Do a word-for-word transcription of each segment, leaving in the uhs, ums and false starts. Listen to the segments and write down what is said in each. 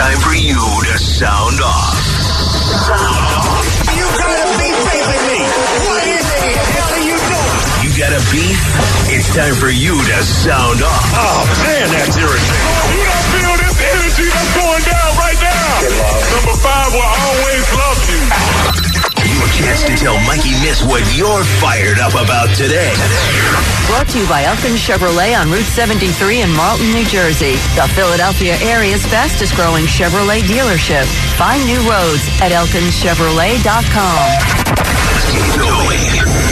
time for you to sound off. Sound off. You got a beef facing me. What is it? The hell are you doing? You got a beef? It's time for you to sound off. Oh, man, that's irritating. You don't feel this energy that's going down right now. Number five will always love you. Your chance to tell Mikey Miss what you're fired up about today. Brought to you by Elkins Chevrolet on Route seventy-three in Marlton, New Jersey. The Philadelphia area's fastest growing Chevrolet dealership. Find new roads at elkins chevrolet dot com. Keep going.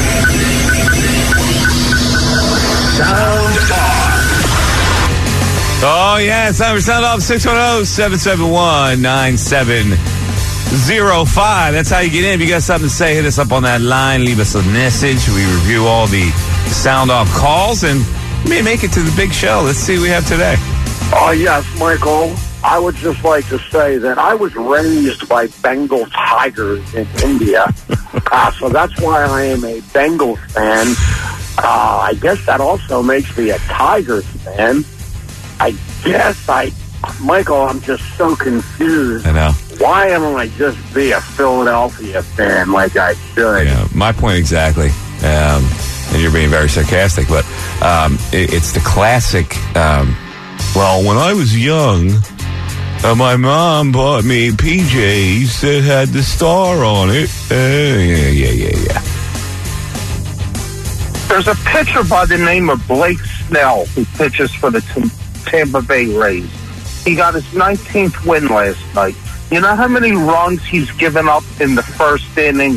Sound off. Oh, yeah, it's time for Sound Off. six one zero, seven seven one, nine seven zero five. That's how you get in. If you got something to say, hit us up on that line. Leave us a message. We review all the Sound Off calls and may make it to the big show. Let's see what we have today. Oh, yes, Michael. I would just like to say that I was raised by Bengal tigers in India. uh, so that's why I am a Bengals fan. Uh, I guess that also makes me a Tigers fan. I guess I... Michael, I'm just so confused. I know. Why am I just be a Philadelphia fan like I should? Yeah, my point exactly. Um, and you're being very sarcastic, but um, it, it's the classic. Um, well, when I was young, uh, my mom bought me P Js that had the star on it. Uh, yeah, yeah, yeah, yeah. There's a pitcher by the name of Blake Snell who pitches for the T- Tampa Bay Rays. He got his nineteenth win last night. You know how many runs he's given up in the first inning?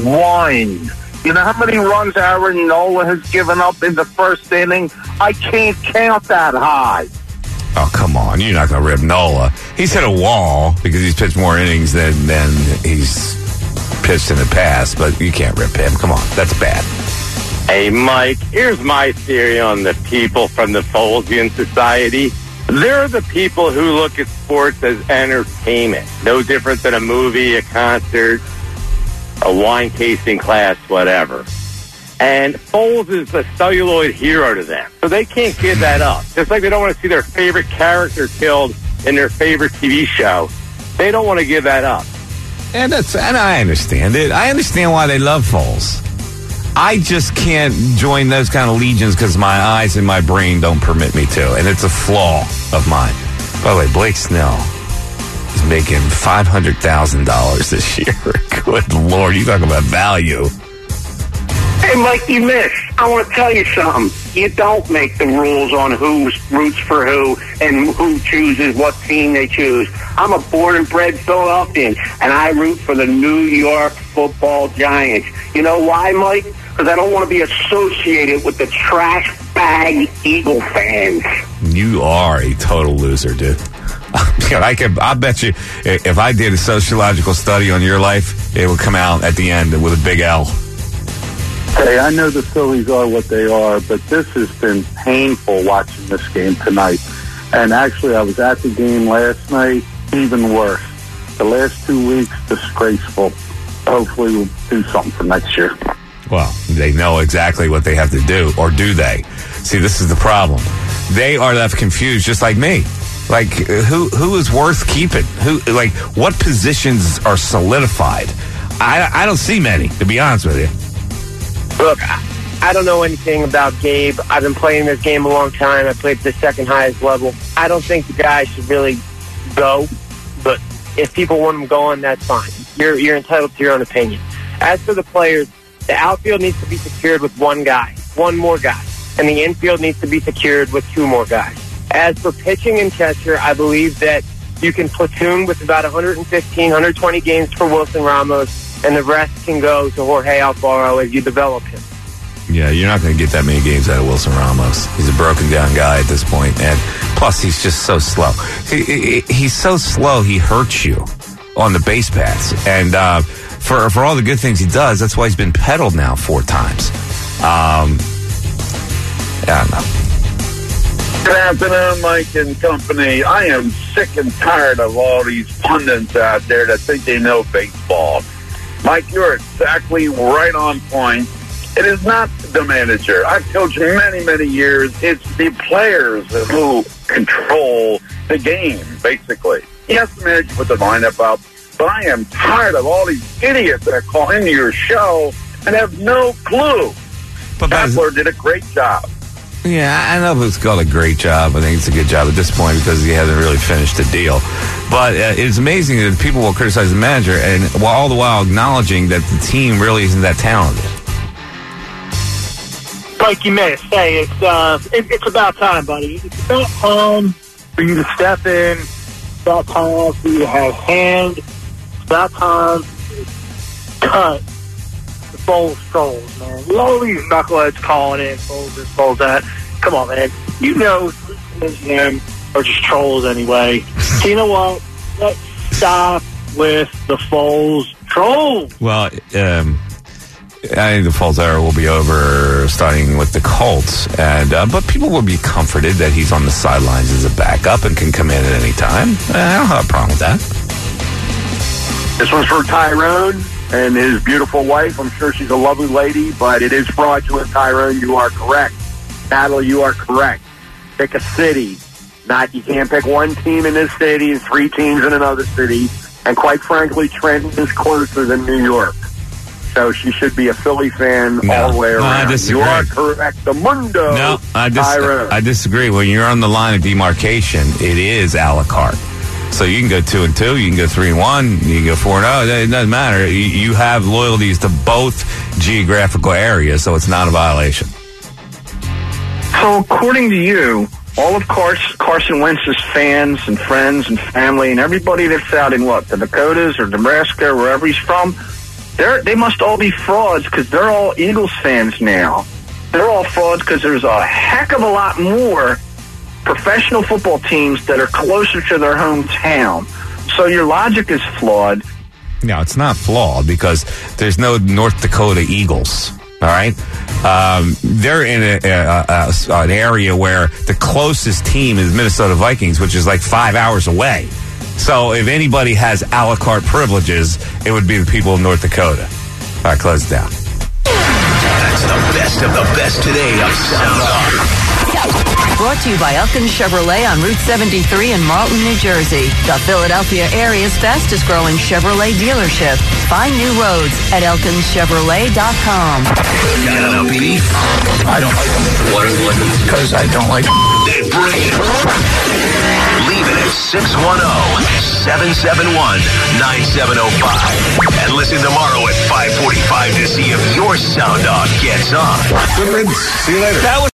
One. You know how many runs Aaron Nola has given up in the first inning? I can't count that high. Oh, come on. You're not going to rip Nola. He's hit a wall because he's pitched more innings than, than he's pitched in the past, but you can't rip him. Come on. That's bad. Hey, Mike, here's my theory on the people from the Folesian Society. They're the people who look at sports as entertainment. No different than a movie, a concert, a wine tasting class, whatever. And Foles is the celluloid hero to them. So they can't give that up. Just like they don't want to see their favorite character killed in their favorite T V show. They don't want to give that up. And that's and I understand it. I understand why they love Foles. I just can't join those kind of legions because my eyes and my brain don't permit me to. And it's a flaw of mine. By the way, Blake Snell is making five hundred thousand dollars this year. Good Lord, you talk about value. Hey, Mikey Miss, I want to tell you something. You don't make the rules on who roots for who and who chooses what team they choose. I'm a born and bred Philadelphian, and I root for the New York Football Giants. You know why, Mike? Because I don't want to be associated with the trash bag Eagle fans. You are a total loser, dude. I could, I bet you, if I did a sociological study on your life, it would come out at the end with a big L. Hey, I know the Phillies are what they are, but this has been painful watching this game tonight. And actually, I was at the game last night, even worse. The last two weeks, disgraceful. Hopefully, we'll do something for next year. Well, they know exactly what they have to do, or do they? See, this is the problem. They are left confused, just like me. Like, who who is worth keeping? Who like what positions are solidified? I I don't see many, to be honest with you. Look, I don't know anything about Gabe. I've been playing this game a long time. I played at the second highest level. I don't think the guy should really go, but if people want him going, that's fine. You're you're entitled to your own opinion. As for the players, the outfield needs to be secured with one guy, one more guy, and the infield needs to be secured with two more guys. As for pitching and catcher, I believe that you can platoon with about one fifteen, one twenty games for Wilson Ramos, and the rest can go to Jorge Alfaro as you develop him. Yeah, you're not going to get that many games out of Wilson Ramos. He's a broken down guy at this point, and plus he's just so slow. He, he, he's so slow, he hurts you on the base paths. And uh, for for all the good things he does, that's why he's been peddled now four times. Um, I don't know. Good afternoon, Mike and company. I am sick and tired of all these pundits out there that think they know baseball. Mike, you're exactly right on point. It is not the manager. I've coached many, many years. It's the players who control the game, basically. Yes, man, you put the lineup up. But I am tired of all these idiots that call into your show and have no clue. But Kapler did a great job. Yeah, I know it's called a great job. I think it's a good job at this point because he hasn't really finished the deal. But uh, it's amazing that people will criticize the manager, and while all the while acknowledging that the team really isn't that talented. Like you missed. Hey, it's uh, it, it's about time, buddy. It's about time for you to step in. It's about time for you to have hand. It's about time to cut the Foles trolls, man. All these knuckleheads calling in Foles this, Foles that. Come on, man. You know them are just trolls anyway. So you know what? Let's stop with the Foles trolls. Well, um, I think the Foles era will be over starting with the Colts, and uh, but people will be comforted that he's on the sidelines as a backup and can come in at any time. I don't have a problem with that. This one's for Tyrone and his beautiful wife. I'm sure she's a lovely lady, but it is fraudulent, Tyrone. You are correct. Natalie, you are correct. Pick a city. Not you can't pick one team in this city and three teams in another city. And quite frankly, Trenton is closer than New York. So she should be a Philly fan No, all the way no, I around. disagree. You are correct. The Mundo. No, I, dis- Tyrone. I disagree. When you're on the line of demarcation, it is a la carte. So you can go two and two, you can go three and one, you can go four and oh. It doesn't matter. You, you have loyalties to both geographical areas, so it's not a violation. So according to you, all of Carson, Carson Wentz's fans and friends and family and everybody that's out in what, the Dakotas or Nebraska or wherever he's from, they're, they must all be frauds because they're all Eagles fans now. They're all frauds because there's a heck of a lot more professional football teams that are closer to their hometown. So your logic is flawed. No, it's not flawed because there's no North Dakota Eagles. All right, um, they're in a, a, a, an area where the closest team is Minnesota Vikings, which is like five hours away. So if anybody has a la carte privileges, it would be the people of North Dakota. All right, close it down. That's the best of the best today of Sound Off. Brought to you by Elkins Chevrolet on Route seventy-three in Marlton, New Jersey. The Philadelphia area's fastest growing Chevrolet dealership. Find new roads at elkins chevrolet dot com. Got a beef? I don't like them. What is it? Because I don't like them. Then bring it. Leave it at six one zero, seven seven one, nine seven zero five. And listen tomorrow at five forty-five to see if your Sound Off gets on. Good riddance. See you later. That was